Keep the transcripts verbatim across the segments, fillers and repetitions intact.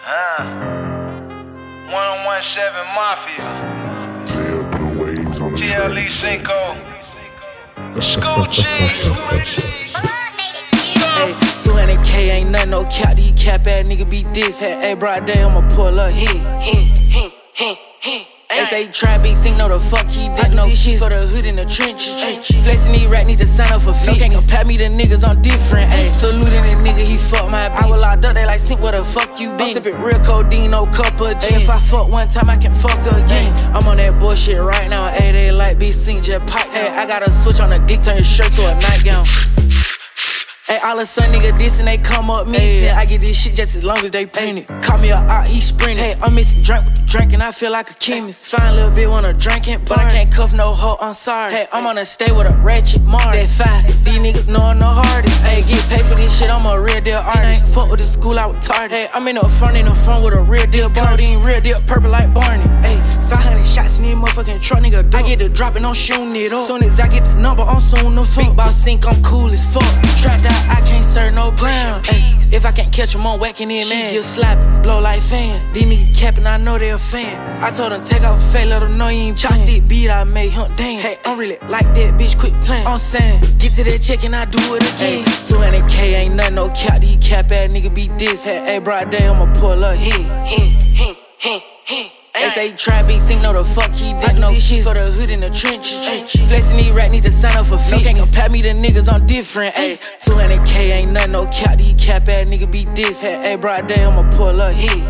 Uh, one seventeen Mafia. T L E Cinco. Scoochie. Hey, two hundred K ain't nothing, no cap, these cap ass nigga be this. Hey, hey, broad day, I'ma pull up hit. They say try big sing, no the fuck he did. I know this shit for the hood in the trenches. Ay, flexing these rap, need to sign up for fees. Can't compare me to niggas, I'm different. Ay, saluting that nigga, he fuck my bitch. I was locked up, they like, Sink, where the fuck you been? I'm sippin' real codeine, no cup of gin. Ay, if I fuck one time, I can fuck again. Ay, I'm on that bullshit right now. Ay, they like big Sink, just pipe. Ay, I gotta switch on the dick, turn your shirt to a nightgown. Hey, all of a sudden nigga diss and they come up missing. I get this shit just as long as they paint it. Call me a out, he sprinting. Hey, I'm missing drink with the drink and I feel like a chemist. Fine little bit wanna drink it, but I can't cuff no hoe, I'm sorry. Hey, I'm on a stay with a ratchet Mars. That five, these niggas know I'm the hardest. Hey, get paid for this shit, I'm a real deal artist. Ain't fuck with the school, I was tardy. Hey, I'm in the front, in the front with a real deal codeine, real deal purple like Barney. Hey, five hundred shots in this motherfucking truck, nigga. I get the drop and I'm shooting it up. Soon as I get the number, I'm soon the fuck. Big boss Sink, I'm cool as fuck. Trapped out, I can't serve no brown. Ay, if I can't catch him, I'm whacking in, man. She get slapping, blow like fan. These niggas capping, I know they a fan. I told him take off a fake, let him know you ain't chopstick beat, I made him dance. Hey, I'm really like that, bitch, quit playing. I'm saying, get to that check and I do it again. Ay, two hundred K ain't nothing, no cap, these cap ass nigga be this. Hey, hey, broad day, I'ma pull up hit. They say try big sing, no the fuck he did. I know this shit for the hood in the trenches. Ay, flexing these rap, need to sign up for fees. Can't compare me to niggas, I'm different. Ay, two hundred K ain't nothing, no cap, these cap ass nigga be this. Hey, hey, broad day, I'ma pull up hit.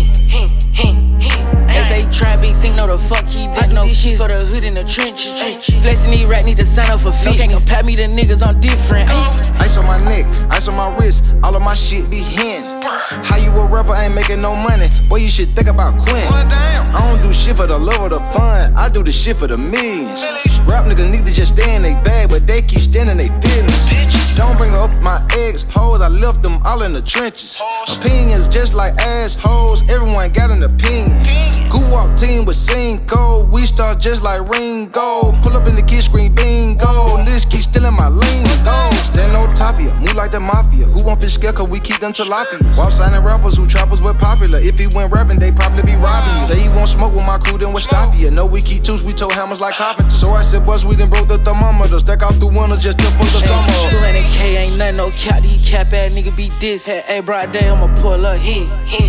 They say try big sing, no the fuck he did. I know this shit for the hood in the trenches. Ay, flexing these rap, need to sign up for fees. Can't compare me to niggas, I'm different. Ay. Ice on my neck, ice on my wrist, all of my shit be hen. How you a rapper ain't making no money? Boy, you should think about Quinn. I don't do shit for the love of the fun, I do the shit for the millions. Rap niggas need to just stay in they bag, but they keep standing they feelings. Don't bring up my ex hoes, I left them all in the trenches. Opinions just like assholes, everyone got an opinion. Goo Walk team with Cinco, we start just like Ringo. Pull up in the kid screen, bingo, this keep stealing my lingo. Stand on top of ya, move like the mafia. Who won't fish scare cause we keep them tilapias. While signing rappers who trappers were popular. If he went rapping, they probably be robbing you. Say he won't smoke with my crew, then we'll stop ya. No, we keep twos, we told hammers like carpenters. So I said, bust, we done broke the thermometer. Stack out the winter just to fuck the summer. two hundred K ain't nothing, no cap, these cap ass nigga be this. Hey, hey, broad day, I'ma pull up hit.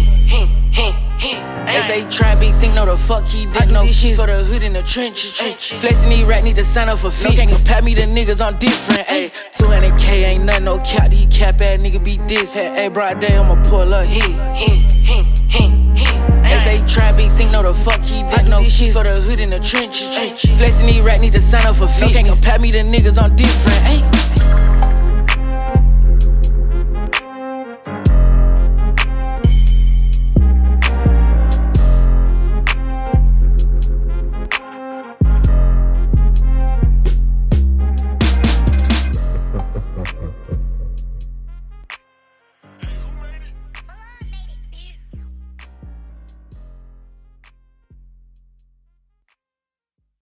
They say try big sing, no the fuck he did. I know this shit for the hood in the trenches. Ay, flexing these rap, need to sign up for fees. Can't compare me to niggas, I'm different. Ay, two hundred K ain't nothing, no cap, these cap ass nigga be this. Hey, hey, broad day, I'ma pull up hit. They say try big sing, no the fuck he did. I know this shit for the hood in the trenches. Ay, flexing these rap, need to sign up for fees. Can't compare me to niggas, I'm different. Ay.